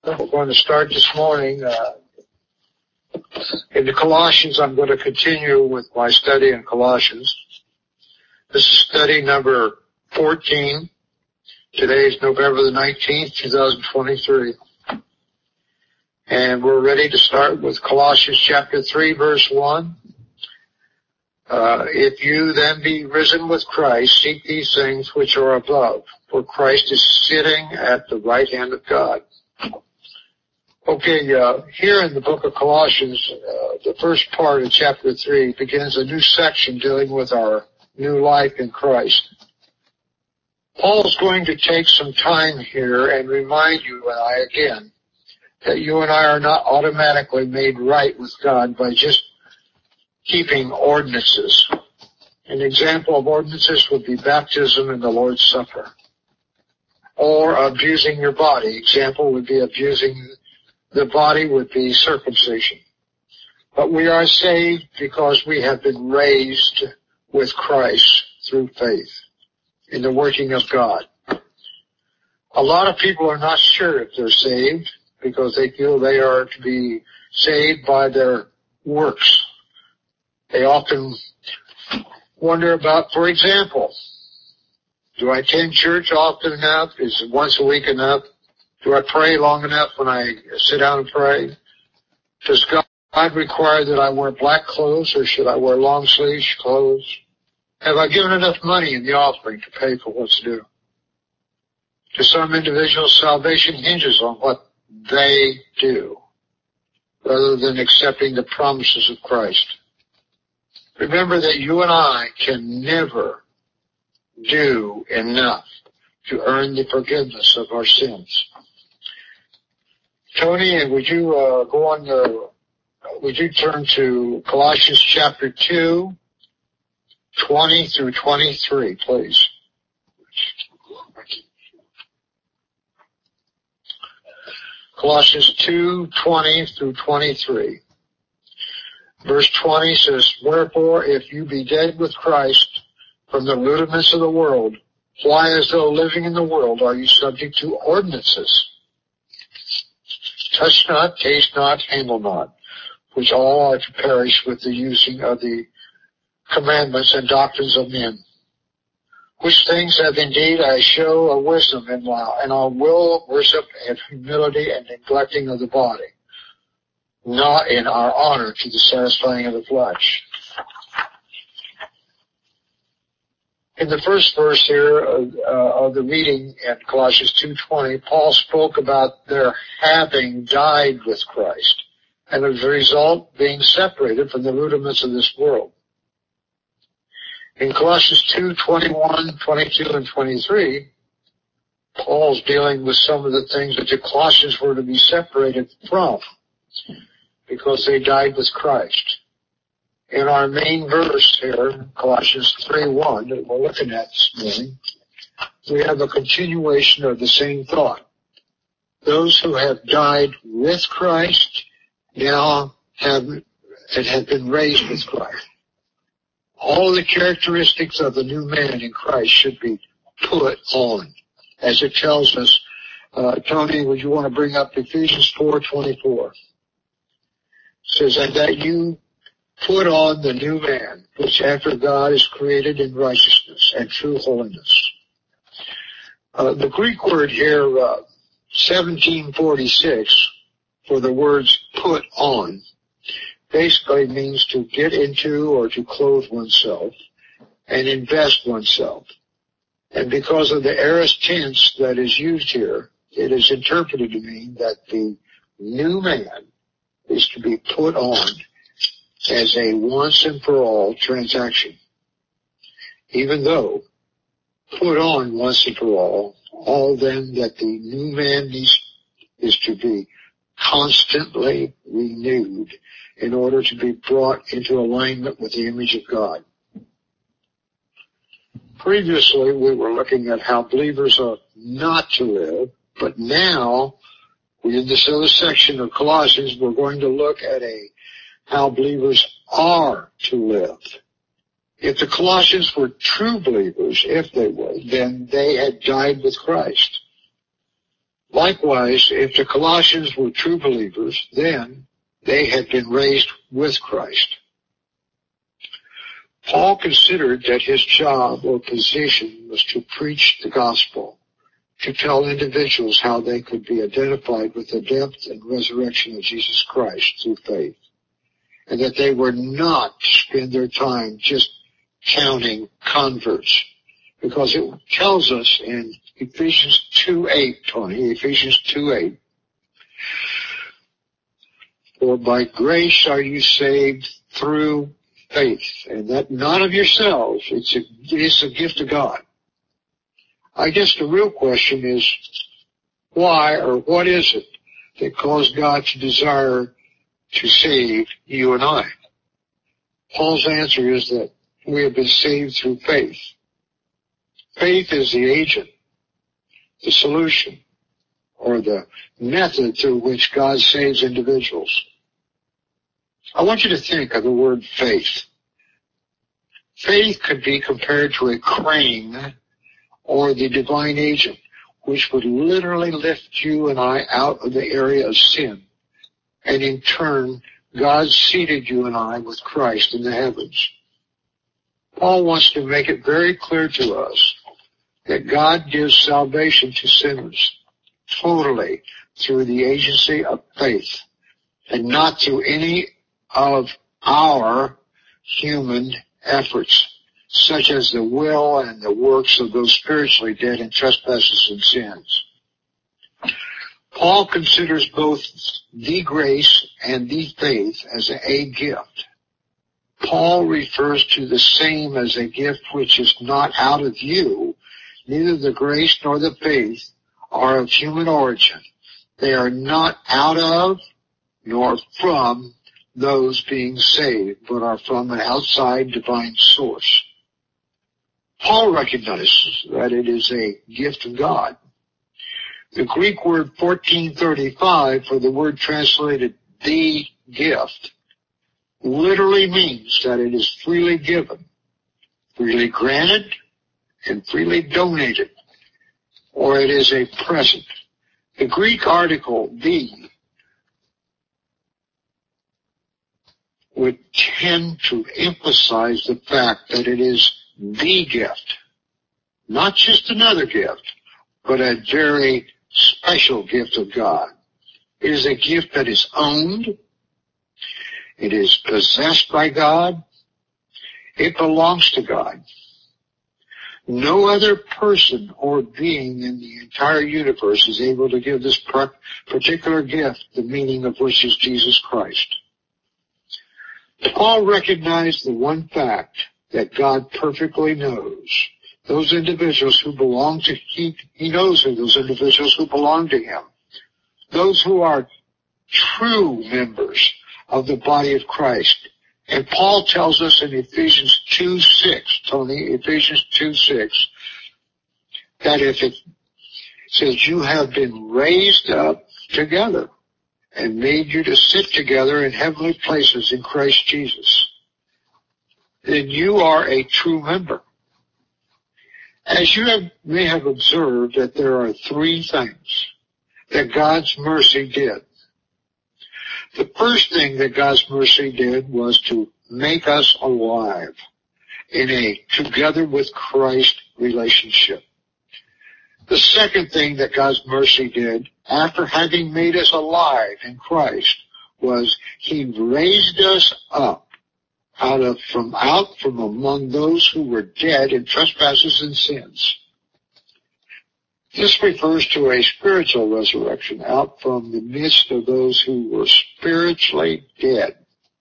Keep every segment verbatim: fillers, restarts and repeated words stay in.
We're going to start this morning uh, in the Colossians. I'm going to continue with my study in Colossians. This is study number fourteen. Today is November the nineteenth, twenty twenty-three. And we're ready to start with Colossians chapter three, verse one. Uh, if you then be risen with Christ, seek these things which are above, for Christ is sitting at the right hand of God. Okay, uh, here in the book of Colossians, uh, the first part of chapter three begins a new section dealing with our new life in Christ. Paul's going to take some time here and remind you and I again that you and I are not automatically made right with God by just keeping ordinances. An example of ordinances would be baptism and the Lord's Supper. Or abusing your body. Example would be abusing the body would be circumcision. But we are saved because we have been raised with Christ through faith in the working of God. A lot of people are not sure if they're saved because they feel they are to be saved by their works. They often wonder about, for example, do I attend church often enough? Is it once a week enough? Do I pray long enough when I sit down and pray? Does God require that I wear black clothes or should I wear long sleeves clothes? Have I given enough money in the offering to pay for what's due? To some individuals, salvation hinges on what they do rather than accepting the promises of Christ. Remember that you and I can never do enough to earn the forgiveness of our sins. Tony, would you uh, go on the, would you turn to Colossians chapter two, twenty through twenty-three, please? Colossians two, twenty through twenty-three. Verse twenty says, wherefore, if you be dead with Christ from the rudiments of the world, why as though living in the world are you subject to ordinances? Touch not, taste not, handle not, which all are to perish with the using of the commandments and doctrines of men. Which things have indeed I show a wisdom in law, and I will worship and humility and neglecting of the body, not in our honor to the satisfying of the flesh. In the first verse here of, uh, of the reading at Colossians two twenty, Paul spoke about their having died with Christ, and as a result being separated from the rudiments of this world. In Colossians two twenty-one, twenty-two, and twenty-three, Paul's dealing with some of the things that the Colossians were to be separated from because they died with Christ. In our main verse here, Colossians three one, that we're looking at this morning, we have a continuation of the same thought. Those who have died with Christ now have and have been raised with Christ. All the characteristics of the new man in Christ should be put on, as it tells us. Uh, Tony, would you want to bring up Ephesians four twenty-four? It says, and that you put on the new man, which after God is created in righteousness and true holiness. Uh, the Greek word here, uh, seventeen forty-six, for the words put on, basically means to get into or to clothe oneself and invest oneself. And because of the aorist tense that is used here, it is interpreted to mean that the new man is to be put on as a once and for all transaction. Even though put on once and for all, all then that the new man needs is to be constantly renewed in order to be brought into alignment with the image of God. Previously, we were looking at how believers are not to live, but now, in this other section of Colossians, we're going to look at a how believers are to live. If the Colossians were true believers, if they were, then they had died with Christ. Likewise, if the Colossians were true believers, then they had been raised with Christ. Paul considered that his job or position was to preach the gospel, to tell individuals how they could be identified with the death and resurrection of Jesus Christ through faith, and that they were not to spend their time just counting converts, because it tells us in Ephesians two eight, Tony, Ephesians two eight, for by grace are you saved through faith, and that not of yourselves, it's a, it's a gift of God. I guess the real question is, why or what is it that caused God to desire to save you and I? Paul's answer is that we have been saved through faith. Faith is the agent, the solution, or the method through which God saves individuals. I want you to think of the word faith. Faith could be compared to a crane or the divine agent, which would literally lift you and I out of the area of sin. And in turn, God seated you and I with Christ in the heavens. Paul wants to make it very clear to us that God gives salvation to sinners totally through the agency of faith and not through any of our human efforts, such as the will and the works of those spiritually dead in trespasses and sins. Paul considers both the grace and the faith as a gift. Paul refers to the same as a gift which is not out of you. Neither the grace nor the faith are of human origin. They are not out of nor from those being saved, but are from an outside divine source. Paul recognizes that it is a gift of God. The Greek word fourteen thirty-five for the word translated the gift literally means that it is freely given, freely granted, and freely donated, or it is a present. The Greek article the would tend to emphasize the fact that it is the gift, not just another gift, but a very special gift of God. It is a gift that is owned. It is possessed by God. It belongs to God. No other person or being in the entire universe is able to give this particular gift, the meaning of which is Jesus Christ. Paul recognized the one fact that God perfectly knows those individuals who belong to He, He knows who those individuals who belong to Him. Those who are true members of the body of Christ. And Paul tells us in Ephesians two six, Tony, Ephesians two six, that if it says you have been raised up together and made you to sit together in heavenly places in Christ Jesus, then you are a true member. As you have, may have observed that there are three things that God's mercy did. The first thing that God's mercy did was to make us alive in a together with Christ relationship. The second thing that God's mercy did, after having made us alive in Christ, was He raised us up out of from out from among those who were dead in trespasses and sins. This refers to a spiritual resurrection out from the midst of those who were spiritually dead.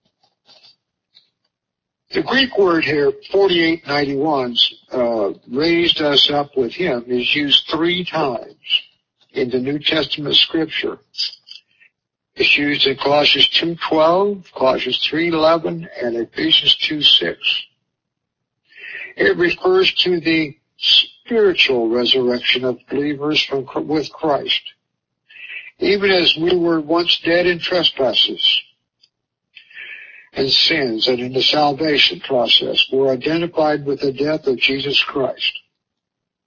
The Greek word here, forty-eight ninety-one, uh, raised us up with Him, is used three times in the New Testament Scripture. It's used in Colossians two twelve, Colossians three eleven, and Ephesians two six. It refers to the spiritual resurrection of believers from, with Christ. Even as we were once dead in trespasses and sins, and in the salvation process, were identified with the death of Jesus Christ.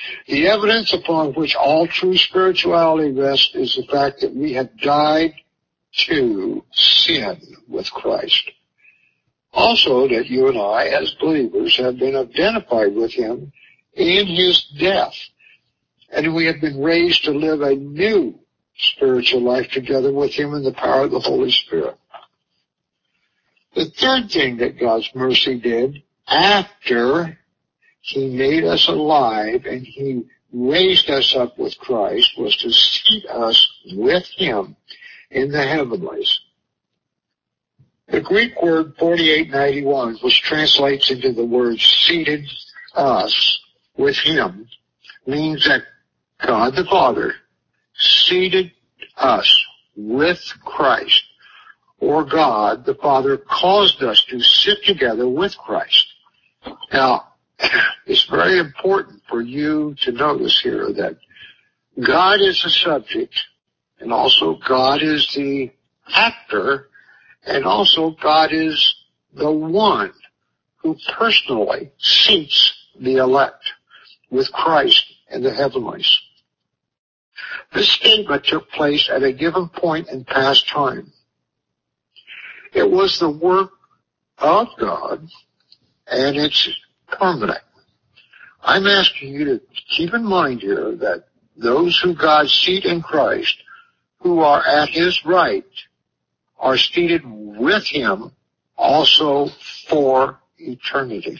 The evidence upon which all true spirituality rests is the fact that we have died to sin with Christ. Also, that you and I, as believers, have been identified with him in his death, and we have been raised to live a new spiritual life together with him in the power of the Holy Spirit. The third thing that God's mercy did after he made us alive and he raised us up with Christ was to seat us with him in the heavenlies. The Greek word forty-eight ninety-one, which translates into the word seated us with him, means that God the Father seated us with Christ, or God the Father caused us to sit together with Christ. Now, it's very important for you to notice here that God is the subject, and also God is the actor, and also God is the one who personally seats the elect with Christ in the heavenlies. This statement took place at a given point in past time. It was the work of God, and it's permanent. I'm asking you to keep in mind here that those who God seat in Christ, who are at his right, are seated with him also for eternity.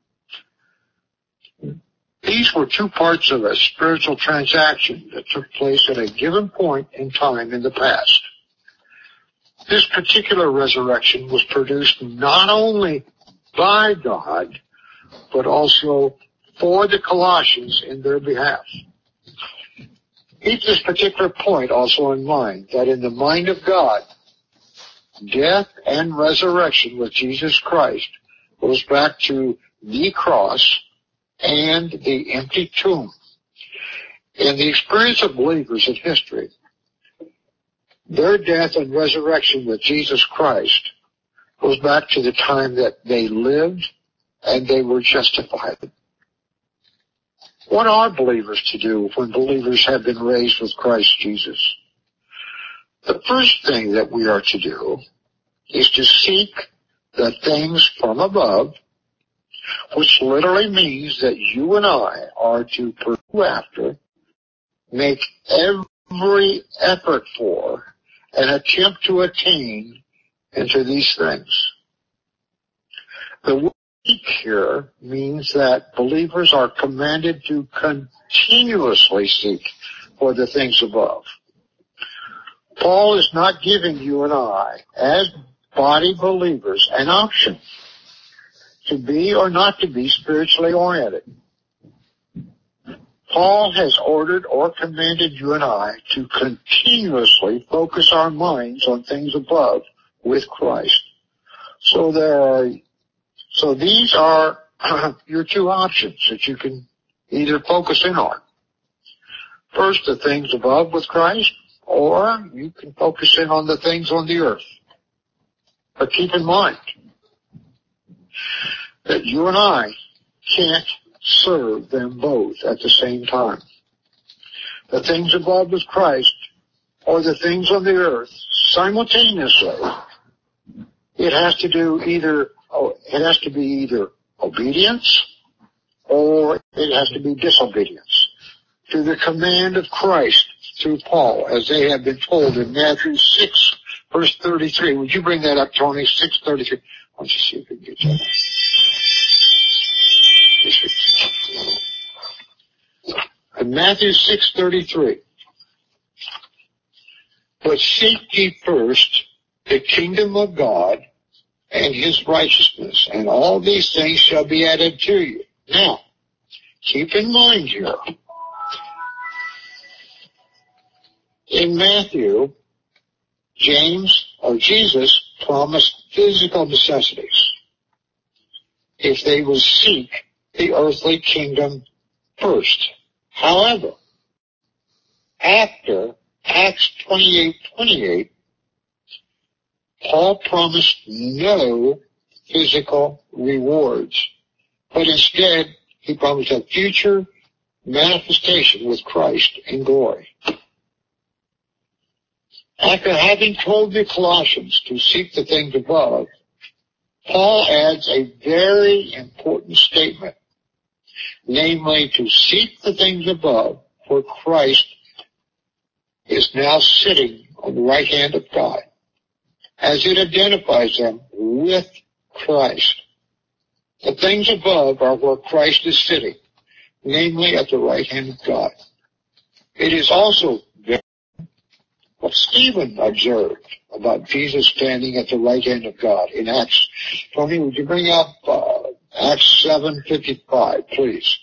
These were two parts of a spiritual transaction that took place at a given point in time in the past. This particular resurrection was produced not only by God, but also for the Colossians in their behalf. Keep this particular point also in mind, that in the mind of God, death and resurrection with Jesus Christ goes back to the cross and the empty tomb. In the experience of believers in history, their death and resurrection with Jesus Christ goes back to the time that they lived and they were justified. What are believers to do when believers have been raised with Christ Jesus? The first thing that we are to do is to seek the things from above, which literally means that you and I are to pursue after, make every effort for, and attempt to attain into these things. The word seek here means that believers are commanded to continuously seek for the things above. Paul is not giving you and I, as body believers, an option to be or not to be spiritually oriented. Paul has ordered or commanded you and I to continuously focus our minds on things above with Christ. So there are, so these are your two options that you can either focus in on. First, the things above with Christ, or you can focus in on the things on the earth. But keep in mind that you and I can't serve them both at the same time. The things above with Christ or the things on the earth simultaneously. It has to do either, oh, it has to be either obedience or it has to be disobedience to the command of Christ through Paul, as they have been told in Matthew six, verse thirty-three. Would you bring that up, Tony? six thirty-three. Why don't you see if we can get that? In Matthew six thirty-three. But seek ye first the kingdom of God and his righteousness, and all these things shall be added to you. Now, keep in mind here, in Matthew, James or Jesus promised physical necessities if they will seek the earthly kingdom first. However, after Acts twenty-eight twenty-eight, Paul promised no physical rewards, but instead he promised a future manifestation with Christ in glory. After having told the Colossians to seek the things above, Paul adds a very important statement, namely to seek the things above, where Christ is now sitting on the right hand of God, as it identifies them with Christ. The things above are where Christ is sitting, namely at the right hand of God. It is also what Stephen observed about Jesus standing at the right hand of God in Acts. Tony, would you bring up uh, Acts seven fifty-five, please?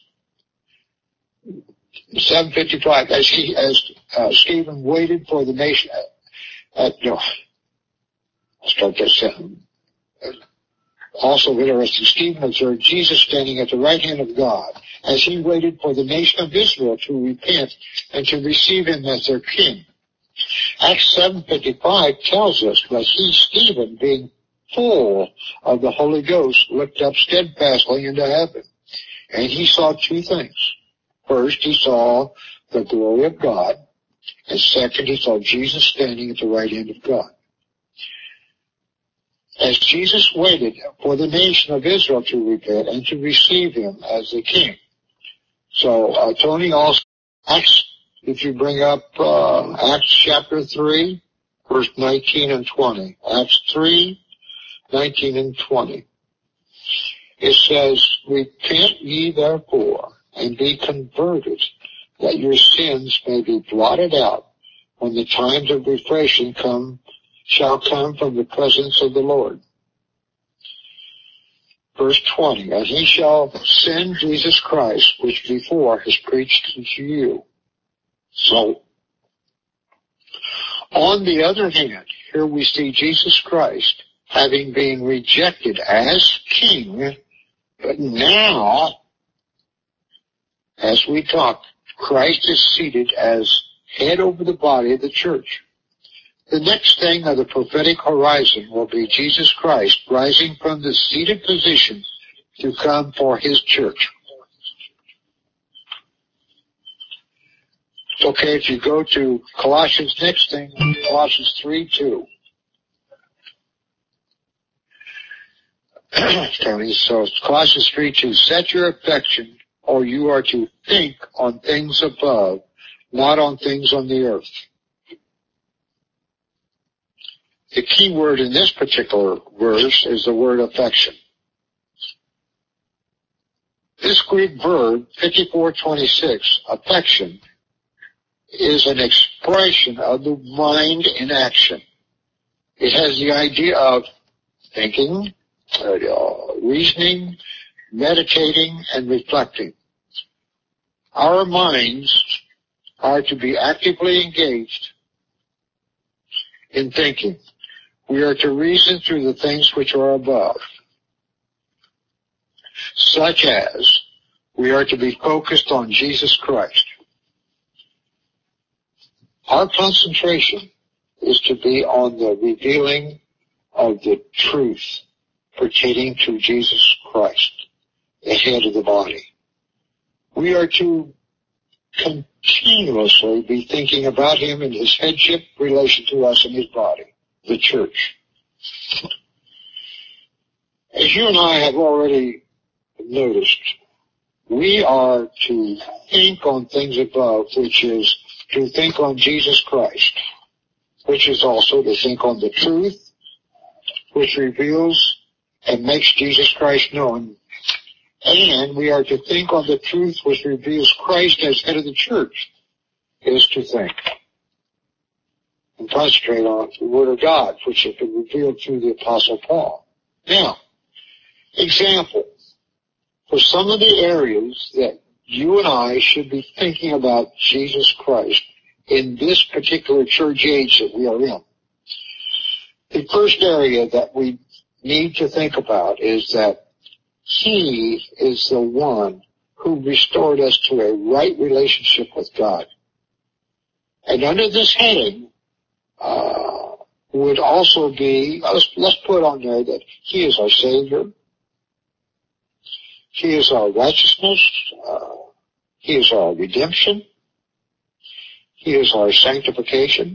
seven fifty-five, as he, as uh, Stephen waited for the nation. Uh, no, I'll start that sentence. Also interesting, Stephen observed Jesus standing at the right hand of God as he waited for the nation of Israel to repent and to receive him as their king. Acts seven fifty-five tells us that he, Stephen, being full of the Holy Ghost, looked up steadfastly into heaven, and he saw two things. First, he saw the glory of God, and second, he saw Jesus standing at the right hand of God. As Jesus waited for the nation of Israel to repent and to receive him as the king. So, uh, Tony, also, Acts, if you bring up uh, Acts chapter three, verse nineteen and twenty. Acts three, nineteen and twenty. It says, repent ye therefore, and be converted, that your sins may be blotted out, when the times of refreshing come, shall come from the presence of the Lord. Verse twenty, and he shall send Jesus Christ, which before has preached unto you. So, on the other hand, here we see Jesus Christ having been rejected as king, but now, as we talk, Christ is seated as head over the body of the church. The next thing of the prophetic horizon will be Jesus Christ rising from the seated position to come for his church. Okay, if you go to Colossians, next thing, Colossians three two. Tony, so Colossians three two, set your affection, or you are to think on things above, not on things on the earth. The key word in this particular verse is the word affection. This Greek verb, fifty-four twenty-six, affection, is an expression of the mind in action. It has the idea of thinking, uh, reasoning, meditating, and reflecting. Our minds are to be actively engaged in thinking. We are to reason through the things which are above, such as we are to be focused on Jesus Christ. Our concentration is to be on the revealing of the truth pertaining to Jesus Christ, the head of the body. We are to continuously be thinking about him and his headship relation to us and his body, the church. As you and I have already noticed, we are to think on things above, which is to think on Jesus Christ, which is also to think on the truth, which reveals and makes Jesus Christ known. And we are to think on the truth which reveals Christ as head of the church, is to think. And concentrate on the Word of God, which has been revealed through the Apostle Paul. Now, example, for some of the areas that you and I should be thinking about Jesus Christ in this particular church age that we are in. The first area that we need to think about is that he is the one who restored us to a right relationship with God. And under this heading uh, would also be, let's, let's put on there that he is our Savior. He is our righteousness. Uh, He is our redemption. He is our sanctification.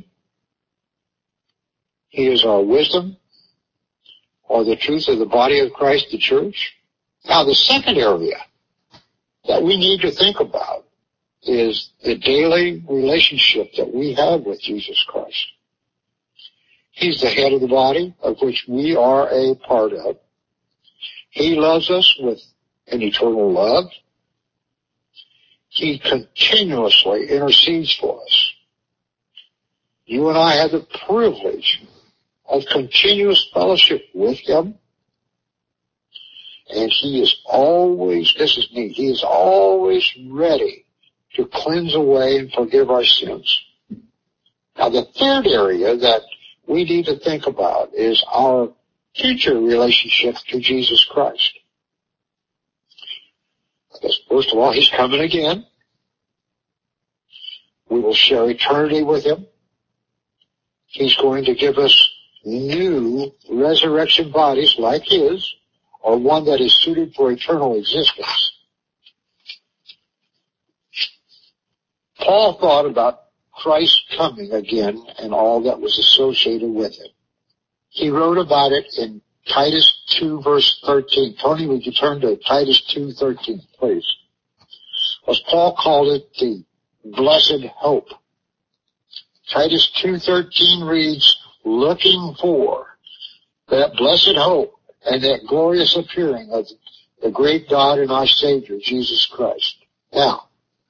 He is our wisdom, or the truth of the body of Christ, the church. Now, the second area that we need to think about is the daily relationship that we have with Jesus Christ. He's the head of the body, of which we are a part of. He loves us with an eternal love. He continuously intercedes for us. You and I have the privilege of continuous fellowship with Him. And He is always, this is neat, He is always ready to cleanse away and forgive our sins. Now, the third area that we need to think about is our future relationship to Jesus Christ. Because first of all, He's coming again. We will share eternity with Him. He's going to give us new resurrection bodies like His, or one that is suited for eternal existence. Paul thought about Christ coming again and all that was associated with it. He wrote about it in Titus two, verse thirteen. Tony, would you turn to Titus two, thirteen, please? As Paul called it, the blessed hope. Titus two thirteen reads, looking for that blessed hope and that glorious appearing of the great God and our Savior, Jesus Christ. Now,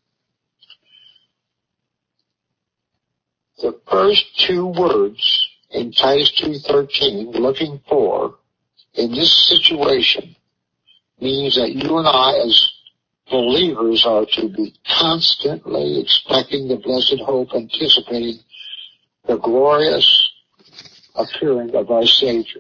the first two words in Titus two thirteen, looking for, in this situation, means that you and I as believers are to be constantly expecting the blessed hope, anticipating the glorious appearing of our Savior.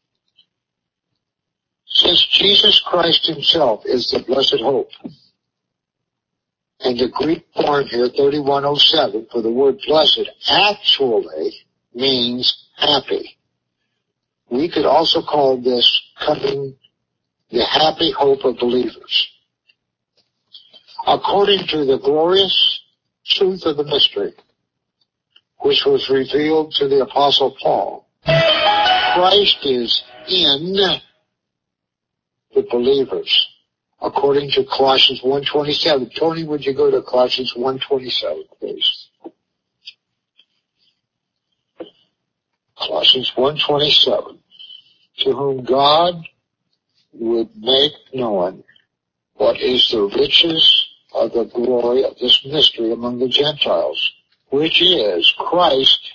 Since Jesus Christ Himself is the blessed hope, and the Greek form here, thirty-one oh seven, for the word blessed actually means happy. We could also call this coming the happy hope of believers. According to the glorious truth of the mystery, which was revealed to the Apostle Paul, Christ is in the believers, according to Colossians one twenty-seven. Tony, would you go to Colossians one twenty-seven, please? Colossians one twenty-seven. To whom God would make known what is the riches of the glory of this mystery among the Gentiles, which is Christ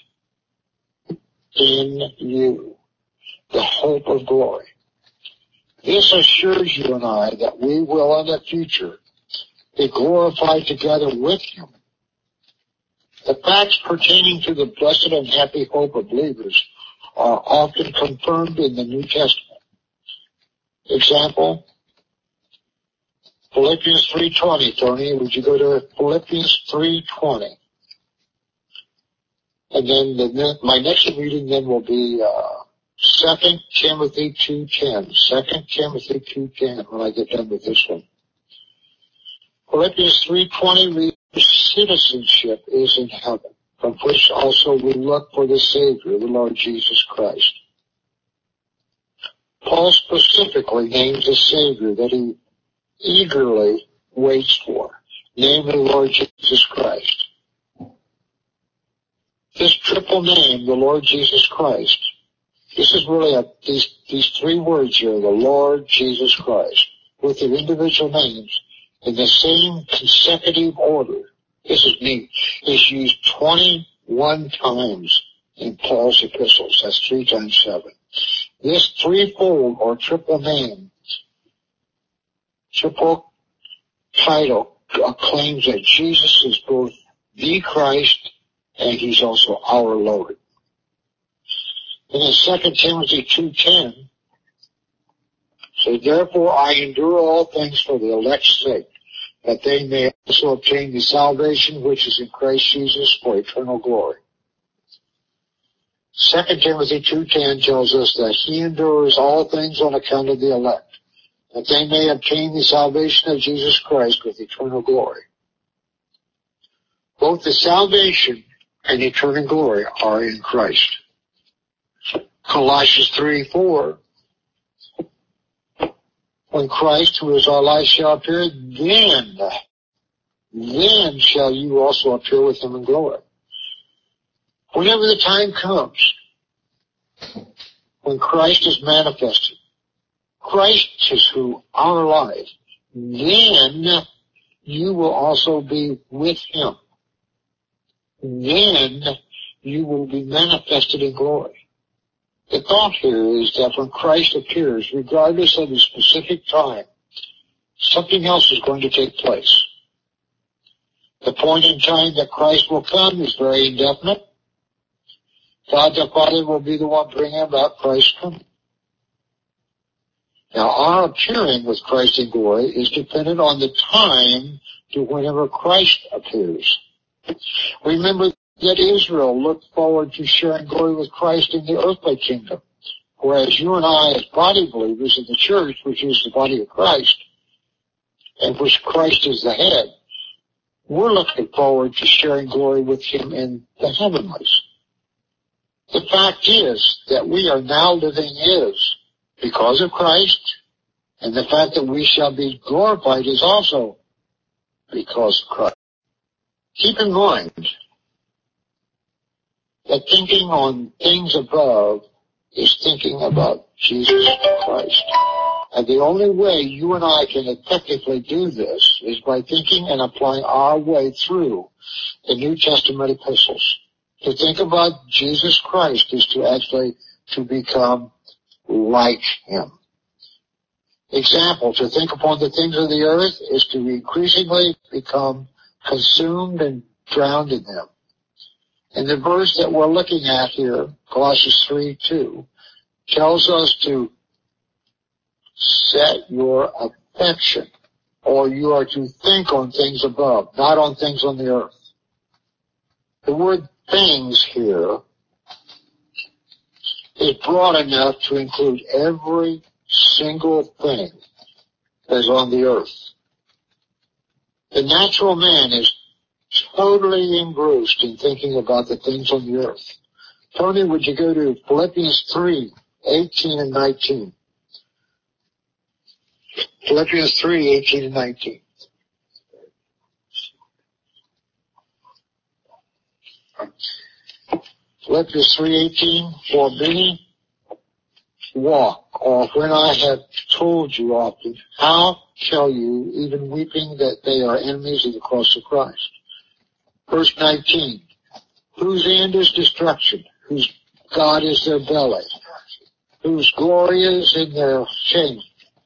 in you, the hope of glory. This assures you and I that we will in the future be glorified together with Him. The facts pertaining to the blessed and happy hope of believers are often confirmed in the New Testament. Example, Philippians three twenty. Tony, would you go to Philippians three twenty? And then the, my next reading then will be uh, Second Timothy two ten. Second Timothy two ten when I get done with this one. Philippians three twenty reads, citizenship is in heaven, from which also we look for the Savior, the Lord Jesus Christ. Paul specifically names the Savior that he eagerly waits for, namely Lord Jesus Christ. This triple name, the Lord Jesus Christ, this is really a, these, these three words here, the Lord Jesus Christ, with their individual names in the same consecutive order. This is neat. It's used twenty-one times in Paul's epistles. That's three times seven. This threefold or triple name, triple title, claims that Jesus is both the Christ and He's also our Lord. And in Second Timothy two ten, so therefore I endure all things for the elect's sake, that they may also obtain the salvation which is in Christ Jesus for eternal glory. Second Timothy two ten tells us that He endures all things on account of the elect, that they may obtain the salvation of Jesus Christ with eternal glory. Both the salvation and eternal glory are in Christ. Colossians three four. When Christ, who is our life, shall appear, then, then shall you also appear with him in glory. Whenever the time comes, when Christ is manifested, Christ is who our life, then you will also be with him. Then you will be manifested in glory. The thought here is that when Christ appears, regardless of the specific time, something else is going to take place. The point in time that Christ will come is very indefinite. God the Father will be the one bringing about Christ's coming. Now, our appearing with Christ in glory is dependent on the time to whenever Christ appears. Remember that Israel looked forward to sharing glory with Christ in the earthly kingdom, whereas you and I, as body believers in the church, which is the body of Christ, and which Christ is the head, we're looking forward to sharing glory with him in the heavenlies. The fact is that we are now living is because of Christ, and the fact that we shall be glorified is also because of Christ. Keep in mind that thinking on things above is thinking about Jesus Christ. And the only way you and I can effectively do this is by thinking and applying our way through the New Testament epistles. To think about Jesus Christ is to actually to become like him. Example, to think upon the things of the earth is to increasingly become consumed and drowned in them. And the verse that we're looking at here, Colossians three two, tells us to set your affection, or you are to think on things above, not on things on the earth. The word things here is broad enough to include every single thing that is on the earth. The natural man is totally engrossed in thinking about the things on the earth. Tony, would you go to Philippians three eighteen and nineteen? Philippians three eighteen and nineteen. Philippians three eighteen, for many walk, or when I have told you often, how shall you, even weeping, that they are enemies of the cross of Christ? Verse nineteen, whose end is destruction, whose God is their belly, whose glory is in their shame.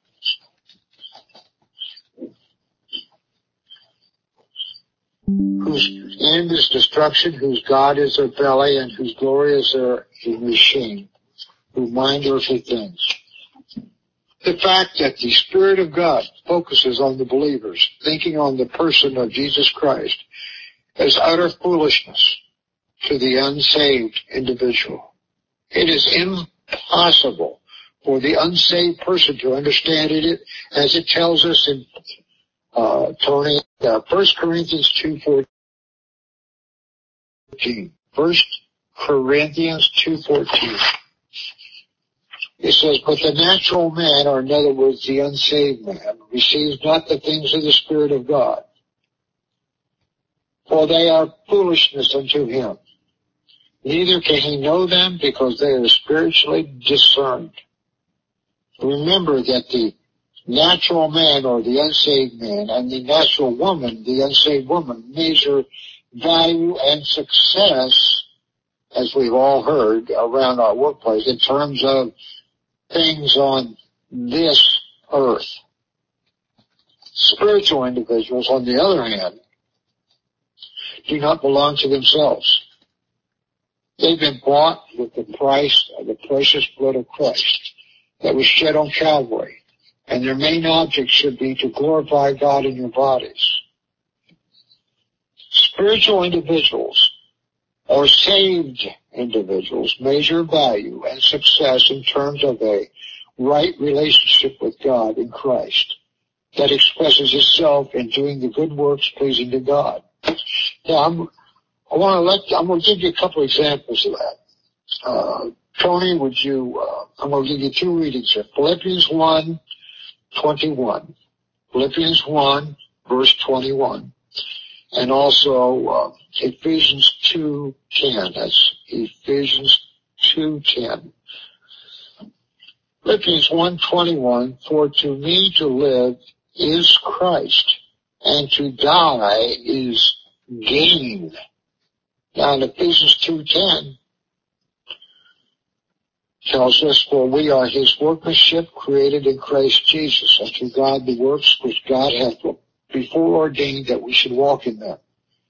Whose end is destruction, whose God is their belly, and whose glory is their in their shame, who mind earthly things. The fact that the Spirit of God focuses on the believers, thinking on the person of Jesus Christ, is utter foolishness to the unsaved individual. It is impossible for the unsaved person to understand it, as it tells us in uh, Tony, uh, First Corinthians two fourteen. First Corinthians two fourteen. It says, but the natural man, or in other words, the unsaved man, receives not the things of the Spirit of God, for they are foolishness unto him. Neither can he know them, because they are spiritually discerned. Remember that the natural man, or the unsaved man, and the natural woman, the unsaved woman, measure value and success, as we've all heard around our workplace, in terms of things on this earth. Spiritual individuals, on the other hand, do not belong to themselves. They've been bought with the price of the precious blood of Christ that was shed on Calvary, and their main object should be to glorify God in your bodies. Spiritual individuals, or saved individuals, measure value and success in terms of a right relationship with God in Christ that expresses itself in doing the good works pleasing to God. Yeah, I'm, I want to let, I'm going to give you a couple examples of that. Uh, Tony, would you, uh, I'm going to give you two readings here. Philippians one twenty-one. Philippians one, verse twenty-one. And also, uh, Ephesians two ten. That's Ephesians two ten. Philippians one twenty-one, for to me to live is Christ, and to die is gain. Now in Ephesians two ten tells us, for we are his workmanship created in Christ Jesus, unto God the works which God hath before ordained that we should walk in them.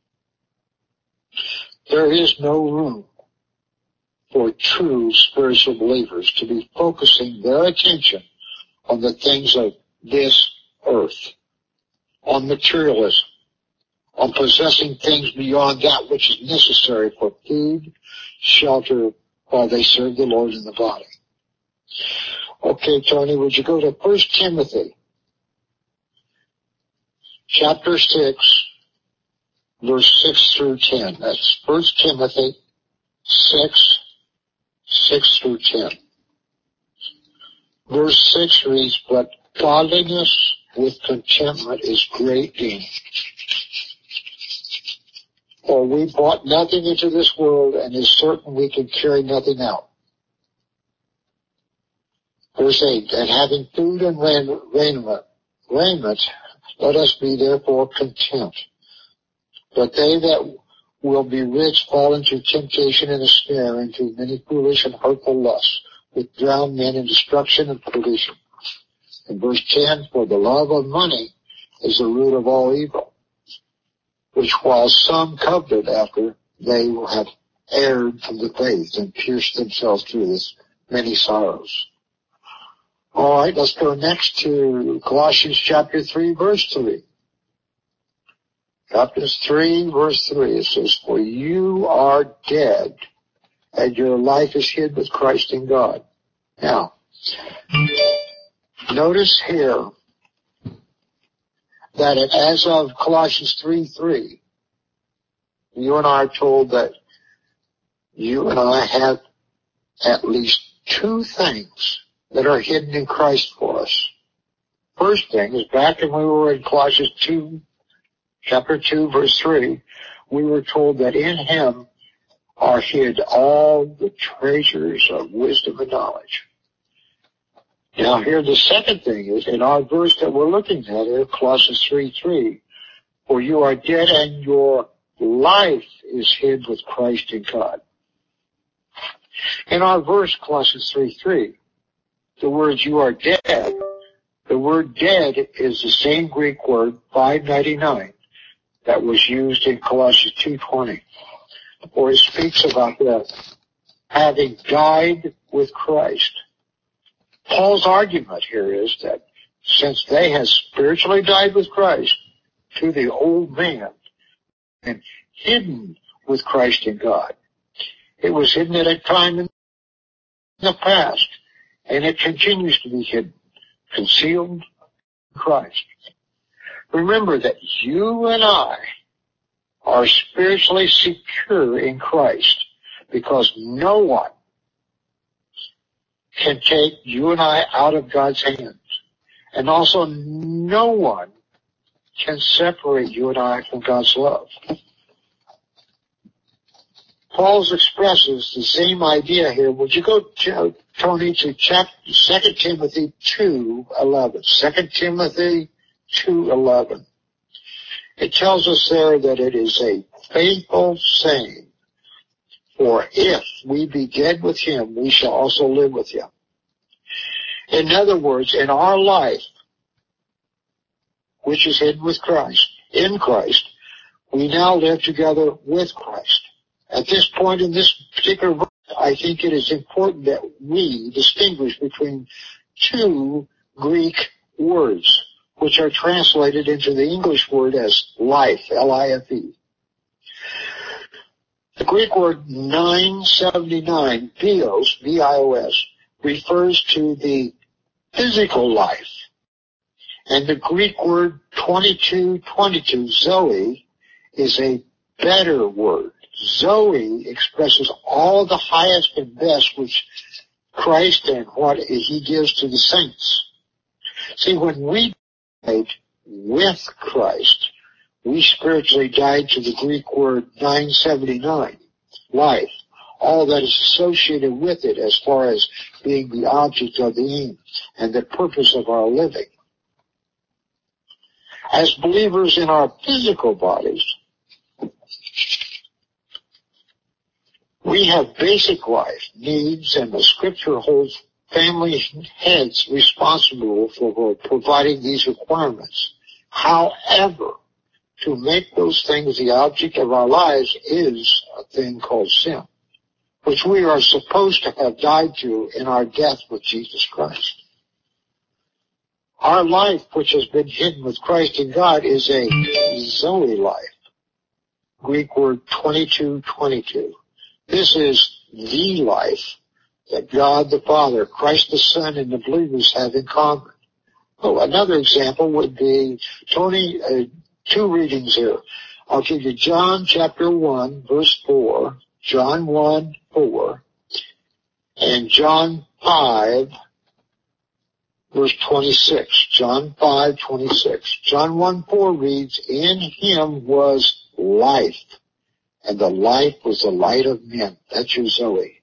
There is no room for true spiritual believers to be focusing their attention on the things of this earth, on materialism, on possessing things beyond that which is necessary for food, shelter, while they serve the Lord in the body. Okay, Tony, would you go to First Timothy, chapter six, verse six through ten. That's First Timothy six, six through ten. Verse six reads, but godliness with contentment is great gain. For we brought nothing into this world, and is certain we can carry nothing out. Verse eight, and having food and raiment, raiment, let us be therefore content. But they that will be rich fall into temptation and a snare, into many foolish and hurtful lusts, which drown men in destruction and pollution. In verse ten, for the love of money is the root of all evil, which while some coveted after, they will have erred from the faith and pierced themselves through with many sorrows. All right, let's go next to Colossians chapter three, verse three. Chapter three, verse three, it says, for you are dead, and your life is hid with Christ in God. Now, notice here that it, as of Colossians three three, you and I are told that you and I have at least two things that are hidden in Christ for us. First thing is, back when we were in Colossians two, chapter two, verse three, we were told that in him are hid all the treasures of wisdom and knowledge. Now here the second thing is, in our verse that we're looking at here, Colossians three three, for you are dead and your life is hid with Christ in God. In our verse, Colossians three three, the words you are dead, the word dead is the same Greek word five ninety-nine that was used in Colossians two twenty, where it speaks about that having died with Christ. Paul's argument here is that since they had spiritually died with Christ to the old man and hidden with Christ in God, it was hidden at a time in the past, and it continues to be hidden, concealed in Christ. Remember that you and I are spiritually secure in Christ, because no one can take you and I out of God's hands. And also no one can separate you and I from God's love. Paul expresses the same idea here. Would you go, to, Tony, to chapter Second Timothy two eleven? Second Timothy two eleven. It tells us there that it is a faithful saying, for if we be dead with him, we shall also live with him. In other words, in our life, which is hidden with Christ, in Christ, we now live together with Christ. At this point in this particular verse, I think it is important that we distinguish between two Greek words, which are translated into the English word as life, L I F E. The Greek word nine seventy-nine, bios, B I O S, refers to the physical life. And the Greek word twenty-two twenty-two, zoe, is a better word. Zoe expresses all the highest and best which Christ and what he gives to the saints. See, when we died with Christ, we spiritually died to the Greek word nine seventy-nine, life, all that is associated with it as far as being the object of the aim and the purpose of our living. As believers in our physical bodies, we have basic life needs, and the Scripture holds family heads responsible for providing these requirements. However, to make those things the object of our lives is a thing called sin, which we are supposed to have died to in our death with Jesus Christ. Our life, which has been hidden with Christ in God, is a Zoe life. Greek word twenty-two twenty-two. This is the life that God the Father, Christ the Son, and the believers have in common. Oh, another example would be, Tony, uh, two readings here. I'll give you John chapter one, verse four, John one, four, and John five, verse twenty-six. John five, twenty-six. John one, four reads, in him was life, and the life was the light of men. That's your Zoe.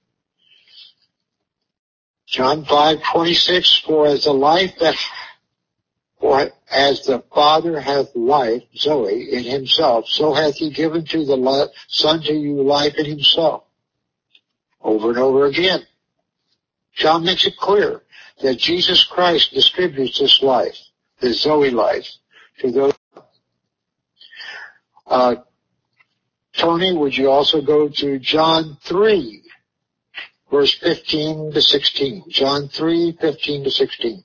John five, twenty-six, for as the life that, for as the Father hath life, Zoe, in himself, so hath he given to the Son to you life in himself. Over and over again. John makes it clear that Jesus Christ distributes this life, the Zoe life, to those. Uh, Tony, would you also go to John three, verse fifteen to sixteen? John three, fifteen to sixteen.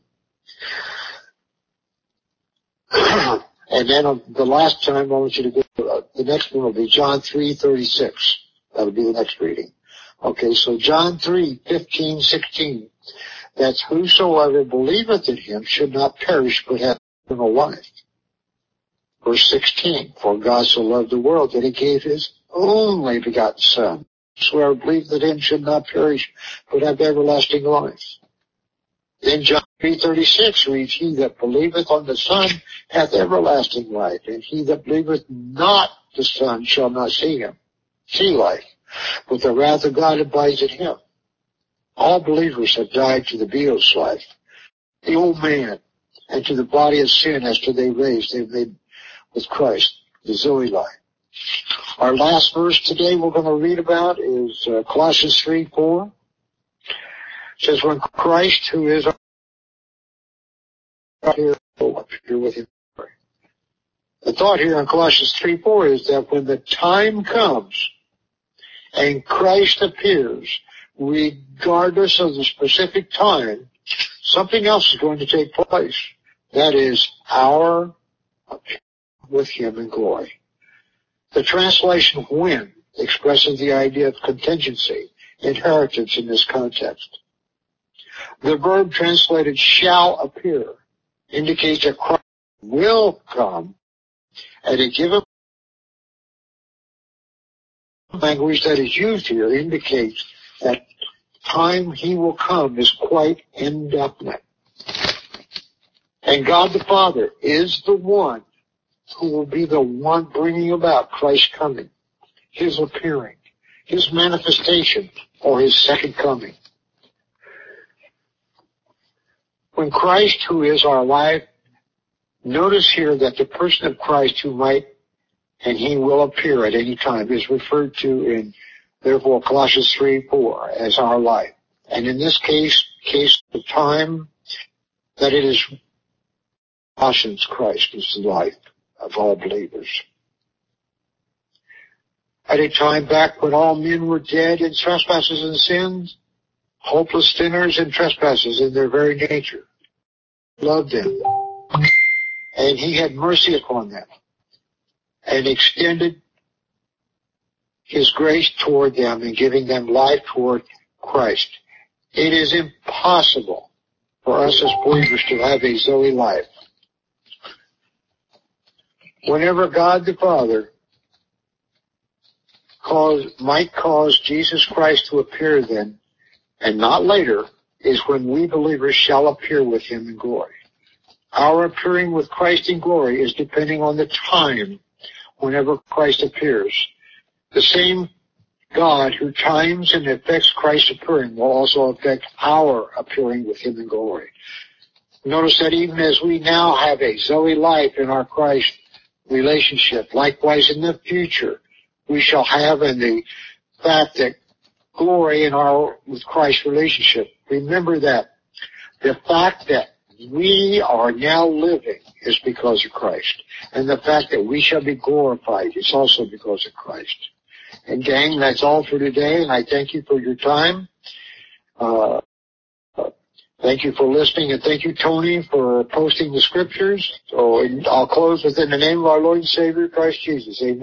And then uh, the last time I want you to go, uh, the next one will be John three, thirty-six. That would be the next reading. Okay, so John three, fifteen, sixteen. That's whosoever believeth in him should not perish but have eternal life. Verse sixteen, for God so loved the world that he gave his only begotten Son. Whosoever believeth in him should not perish but have everlasting life. Then John three thirty-six reads, he that believeth on the Son hath everlasting life, and he that believeth not the Son shall not see him, see life, but the wrath of God abides in him. All believers have died to the Bios life, the old man, and to the body of sin as to they raised, they made with Christ, the Zoe life. Our last verse today we're going to read about is uh, Colossians three four. It says, when Christ, who is our here, up here with him. The thought here in Colossians three four is that when the time comes and Christ appears, regardless of the specific time, something else is going to take place. That is our appearance with him in glory. The translation when expresses the idea of contingency, inheritance in this context. The verb translated shall appear indicates that Christ will come at a given language that is used here indicates that time he will come is quite indefinite. And God the Father is the one who will be the one bringing about Christ's coming, his appearing, his manifestation, or his second coming. When Christ, who is our life, notice here that the person of Christ who might and he will appear at any time is referred to in, therefore, Colossians three four as our life. And in this case, case the time that it is Colossians, Christ is the life of all believers. At a time back when all men were dead in trespasses and sins, hopeless sinners and trespassers in their very nature, loved them. And he had mercy upon them and extended his grace toward them and giving them life toward Christ. It is impossible for us as believers to have a Zoe life. Whenever God the Father cause, might cause Jesus Christ to appear then, and not later, is when we believers shall appear with him in glory. Our appearing with Christ in glory is depending on the time whenever Christ appears. The same God who times and affects Christ's appearing will also affect our appearing with him in glory. Notice that even as we now have a Zoe life in our Christ relationship, likewise in the future we shall have in the fact that glory in our with Christ relationship. Remember that the fact that we are now living is because of Christ, and the fact that we shall be glorified is also because of Christ. And gang, that's all for today, and I thank you for your time. Uh, thank you for listening, and thank you, Tony, for posting the scriptures. So I'll close within the name of our Lord and Savior, Christ Jesus. Amen.